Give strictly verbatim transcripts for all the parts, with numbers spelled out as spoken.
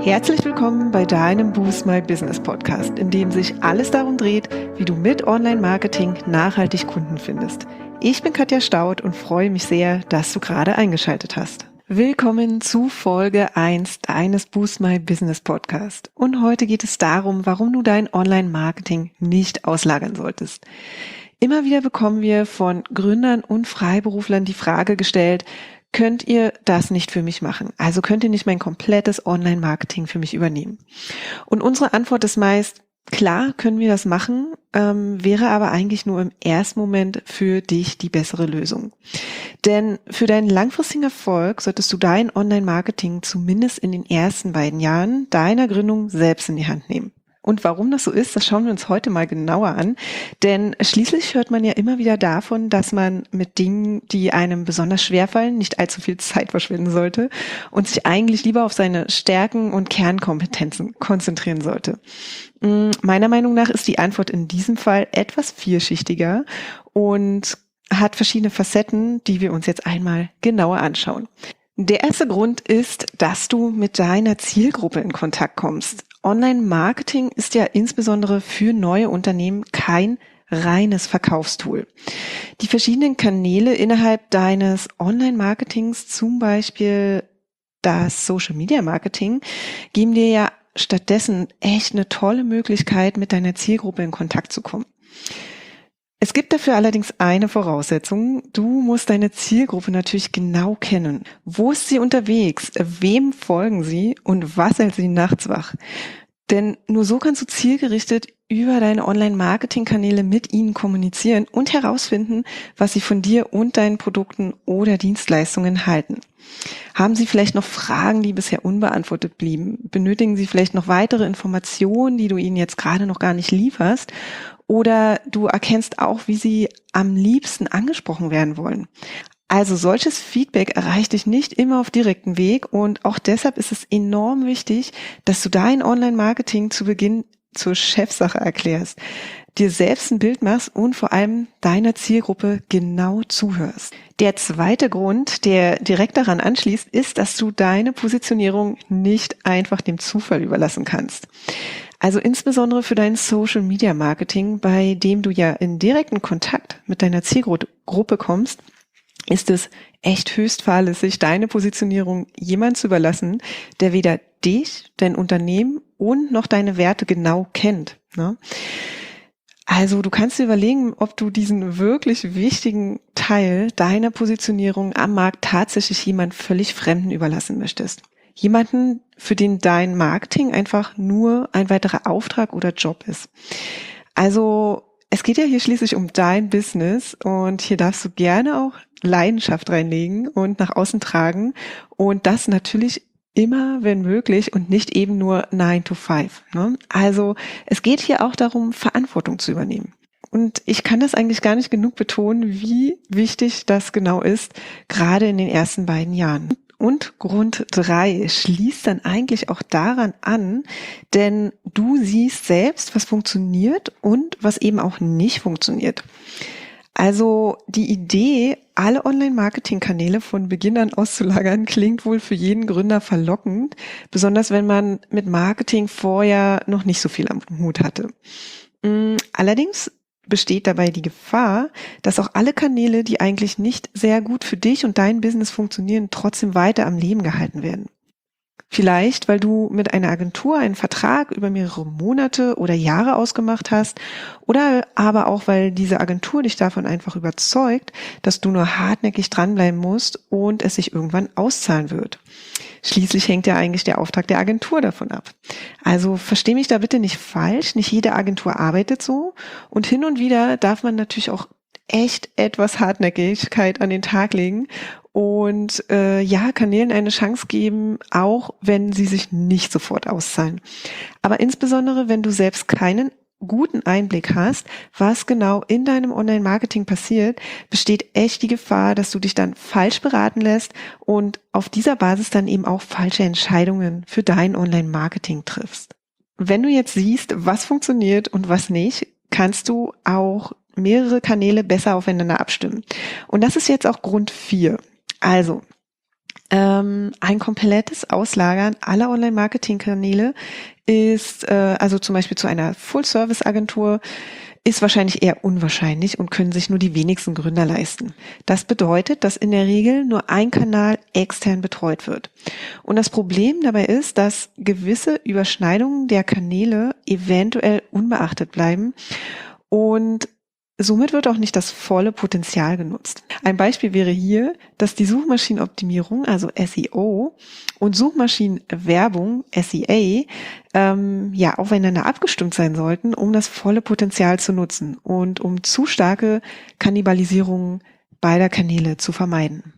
Herzlich willkommen bei deinem Boost My Business Podcast, in dem sich alles darum dreht, wie du mit Online-Marketing nachhaltig Kunden findest. Ich bin Katja Staud und freue mich sehr, dass du gerade eingeschaltet hast. Willkommen zu Folge eins deines Boost My Business Podcast. Und heute geht es darum, warum du dein Online-Marketing nicht auslagern solltest. Immer wieder bekommen wir von Gründern und Freiberuflern die Frage gestellt: Könnt ihr das nicht für mich machen? Also könnt ihr nicht mein komplettes Online-Marketing für mich übernehmen? Und unsere Antwort ist meist: Klar können wir das machen, ähm, wäre aber eigentlich nur im ersten Moment für dich die bessere Lösung. Denn für deinen langfristigen Erfolg solltest du dein Online-Marketing zumindest in den ersten beiden Jahren deiner Gründung selbst in die Hand nehmen. Und warum das so ist, das schauen wir uns heute mal genauer an. Denn schließlich hört man ja immer wieder davon, dass man mit Dingen, die einem besonders schwerfallen, nicht allzu viel Zeit verschwenden sollte und sich eigentlich lieber auf seine Stärken und Kernkompetenzen konzentrieren sollte. Meiner Meinung nach ist die Antwort in diesem Fall etwas vielschichtiger und hat verschiedene Facetten, die wir uns jetzt einmal genauer anschauen. Der erste Grund ist, dass du mit deiner Zielgruppe in Kontakt kommst. Online-Marketing ist ja insbesondere für neue Unternehmen kein reines Verkaufstool. Die verschiedenen Kanäle innerhalb deines Online-Marketings, zum Beispiel das Social-Media-Marketing, geben dir ja stattdessen echt eine tolle Möglichkeit, mit deiner Zielgruppe in Kontakt zu kommen. Es gibt dafür allerdings eine Voraussetzung: Du musst deine Zielgruppe natürlich genau kennen. Wo ist sie unterwegs? Wem folgen sie? Und was hält sie nachts wach? Denn nur so kannst du zielgerichtet über deine Online-Marketing-Kanäle mit ihnen kommunizieren und herausfinden, was sie von dir und deinen Produkten oder Dienstleistungen halten. Haben sie vielleicht noch Fragen, die bisher unbeantwortet blieben? Benötigen sie vielleicht noch weitere Informationen, die du ihnen jetzt gerade noch gar nicht lieferst? Oder du erkennst auch, wie sie am liebsten angesprochen werden wollen. Also solches Feedback erreicht dich nicht immer auf direktem Weg, und auch deshalb ist es enorm wichtig, dass du dein Online-Marketing zu Beginn zur Chefsache erklärst, dir selbst ein Bild machst und vor allem deiner Zielgruppe genau zuhörst. Der zweite Grund, der direkt daran anschließt, ist, dass du deine Positionierung nicht einfach dem Zufall überlassen kannst. Also insbesondere für dein Social-Media-Marketing, bei dem du ja in direkten Kontakt mit deiner Zielgruppe kommst, ist es echt höchst fahrlässig, deine Positionierung jemand zu überlassen, der weder dich, dein Unternehmen und noch deine Werte genau kennt, ne? Also du kannst dir überlegen, ob du diesen wirklich wichtigen Teil deiner Positionierung am Markt tatsächlich jemand völlig Fremden überlassen möchtest. Jemanden, für den dein Marketing einfach nur ein weiterer Auftrag oder Job ist. Also es geht ja hier schließlich um dein Business, und hier darfst du gerne auch Leidenschaft reinlegen und nach außen tragen, und das natürlich immer, wenn möglich, und nicht eben nur nine to five, ne? Also es geht hier auch darum, Verantwortung zu übernehmen. Und ich kann das eigentlich gar nicht genug betonen, wie wichtig das genau ist, gerade in den ersten beiden Jahren. Und Grund drei schließt dann eigentlich auch daran an, denn du siehst selbst, was funktioniert und was eben auch nicht funktioniert. Also die Idee, alle Online-Marketing-Kanäle von Beginn an auszulagern, klingt wohl für jeden Gründer verlockend, besonders wenn man mit Marketing vorher noch nicht so viel am Hut hatte. Allerdings besteht dabei die Gefahr, dass auch alle Kanäle, die eigentlich nicht sehr gut für dich und dein Business funktionieren, trotzdem weiter am Leben gehalten werden. Vielleicht, weil du mit einer Agentur einen Vertrag über mehrere Monate oder Jahre ausgemacht hast, oder aber auch, weil diese Agentur dich davon einfach überzeugt, dass du nur hartnäckig dranbleiben musst und es sich irgendwann auszahlen wird. Schließlich hängt ja eigentlich der Auftrag der Agentur davon ab. Also versteh mich da bitte nicht falsch, nicht jede Agentur arbeitet so, und hin und wieder darf man natürlich auch echt etwas Hartnäckigkeit an den Tag legen und äh, ja, Kanälen eine Chance geben, auch wenn sie sich nicht sofort auszahlen. Aber insbesondere, wenn du selbst keinen guten Einblick hast, was genau in deinem Online-Marketing passiert, besteht echt die Gefahr, dass du dich dann falsch beraten lässt und auf dieser Basis dann eben auch falsche Entscheidungen für dein Online-Marketing triffst. Wenn du jetzt siehst, was funktioniert und was nicht, kannst du auch mehrere Kanäle besser aufeinander abstimmen. Und das ist jetzt auch Grund vier. Also, Ähm, ein komplettes Auslagern aller Online-Marketing-Kanäle ist, äh, also zum Beispiel zu einer Full-Service-Agentur, ist wahrscheinlich eher unwahrscheinlich und können sich nur die wenigsten Gründer leisten. Das bedeutet, dass in der Regel nur ein Kanal extern betreut wird. Und das Problem dabei ist, dass gewisse Überschneidungen der Kanäle eventuell unbeachtet bleiben und somit wird auch nicht das volle Potenzial genutzt. Ein Beispiel wäre hier, dass die Suchmaschinenoptimierung, also S E O, und Suchmaschinenwerbung, S E A, ähm, ja, aufeinander abgestimmt sein sollten, um das volle Potenzial zu nutzen und um zu starke Kannibalisierung beider Kanäle zu vermeiden.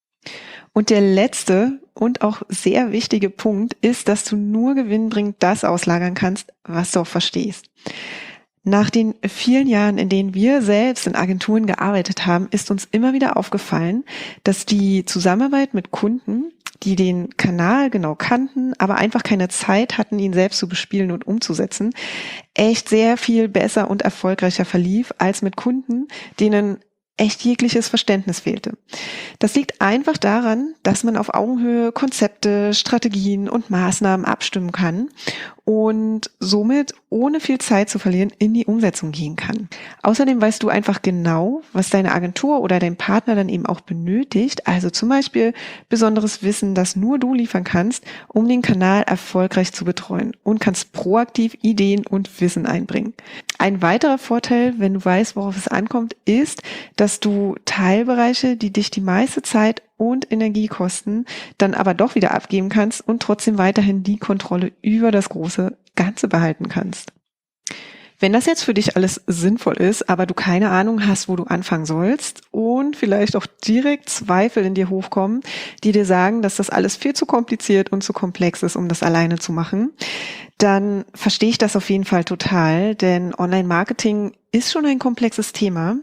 Und der letzte und auch sehr wichtige Punkt ist, dass du nur gewinnbringend das auslagern kannst, was du auch verstehst. Nach den vielen Jahren, in denen wir selbst in Agenturen gearbeitet haben, ist uns immer wieder aufgefallen, dass die Zusammenarbeit mit Kunden, die den Kanal genau kannten, aber einfach keine Zeit hatten, ihn selbst zu bespielen und umzusetzen, echt sehr viel besser und erfolgreicher verlief als mit Kunden, denen echt jegliches Verständnis fehlte. Das liegt einfach daran, dass man auf Augenhöhe Konzepte, Strategien und Maßnahmen abstimmen kann und somit ohne viel Zeit zu verlieren in die Umsetzung gehen kann. Außerdem weißt du einfach genau, was deine Agentur oder dein Partner dann eben auch benötigt, also zum Beispiel besonderes Wissen, das nur du liefern kannst, um den Kanal erfolgreich zu betreuen und kannst proaktiv Ideen und Wissen einbringen. Ein weiterer Vorteil, wenn du weißt, worauf es ankommt, ist, dass du Teilbereiche, die dich die meiste Zeit und Energie kosten, dann aber doch wieder abgeben kannst und trotzdem weiterhin die Kontrolle über das große Ganze behalten kannst. Wenn das jetzt für dich alles sinnvoll ist, aber du keine Ahnung hast, wo du anfangen sollst und vielleicht auch direkt Zweifel in dir hochkommen, die dir sagen, dass das alles viel zu kompliziert und zu komplex ist, um das alleine zu machen, dann verstehe ich das auf jeden Fall total, denn Online-Marketing ist schon ein komplexes Thema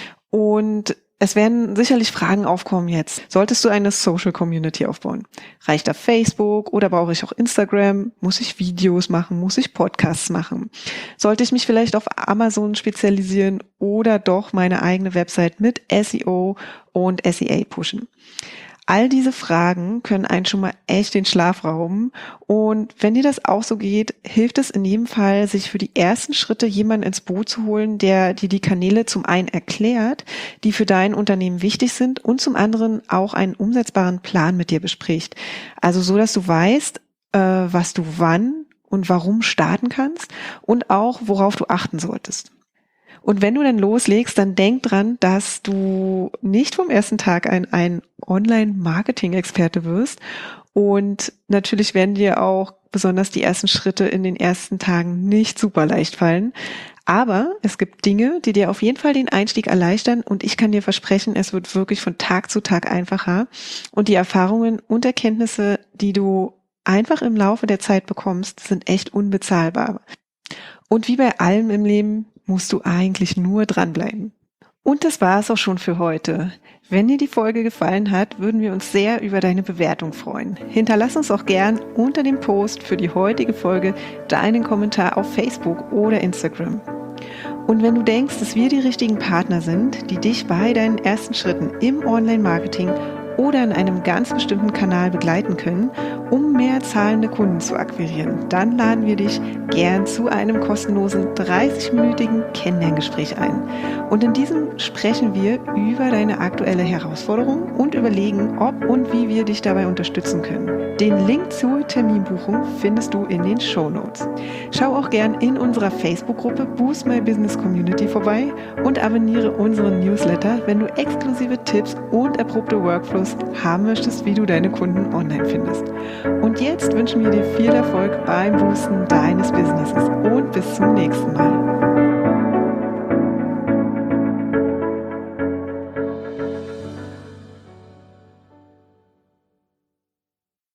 und es werden sicherlich Fragen aufkommen jetzt. Solltest du eine Social Community aufbauen? Reicht da Facebook oder brauche ich auch Instagram? Muss ich Videos machen? Muss ich Podcasts machen? Sollte ich mich vielleicht auf Amazon spezialisieren oder doch meine eigene Website mit S E O und S E A pushen? All diese Fragen können einen schon mal echt den Schlaf rauben und wenn dir das auch so geht, hilft es in jedem Fall, sich für die ersten Schritte jemanden ins Boot zu holen, der dir die Kanäle zum einen erklärt, die für dein Unternehmen wichtig sind und zum anderen auch einen umsetzbaren Plan mit dir bespricht. Also so, dass du weißt, äh, was du wann und warum starten kannst und auch, worauf du achten solltest. Und wenn du dann loslegst, dann denk dran, dass du nicht vom ersten Tag ein, ein Online-Marketing-Experte wirst. Und natürlich werden dir auch besonders die ersten Schritte in den ersten Tagen nicht super leicht fallen. Aber es gibt Dinge, die dir auf jeden Fall den Einstieg erleichtern. Und ich kann dir versprechen, es wird wirklich von Tag zu Tag einfacher. Und die Erfahrungen und Erkenntnisse, die du einfach im Laufe der Zeit bekommst, sind echt unbezahlbar. Und wie bei allem im Leben musst du eigentlich nur dranbleiben. Und das war es auch schon für heute. Wenn dir die Folge gefallen hat, würden wir uns sehr über deine Bewertung freuen. Hinterlass uns auch gern unter dem Post für die heutige Folge deinen Kommentar auf Facebook oder Instagram. Und wenn du denkst, dass wir die richtigen Partner sind, die dich bei deinen ersten Schritten im Online-Marketing oder in einem ganz bestimmten Kanal begleiten können, um mehr zahlende Kunden zu akquirieren, dann laden wir dich gern zu einem kostenlosen dreißig-minütigen Kennenlerngespräch ein. Und in diesem sprechen wir über deine aktuelle Herausforderung und überlegen, ob und wie wir dich dabei unterstützen können. Den Link zur Terminbuchung findest du in den Shownotes. Schau auch gern in unserer Facebook-Gruppe Boost My Business Community vorbei und abonniere unseren Newsletter, wenn du exklusive Tipps und erprobte Workflows haben möchtest, wie du deine Kunden online findest. Und jetzt wünschen wir dir viel Erfolg beim Boosten deines Businesses und bis zum nächsten Mal.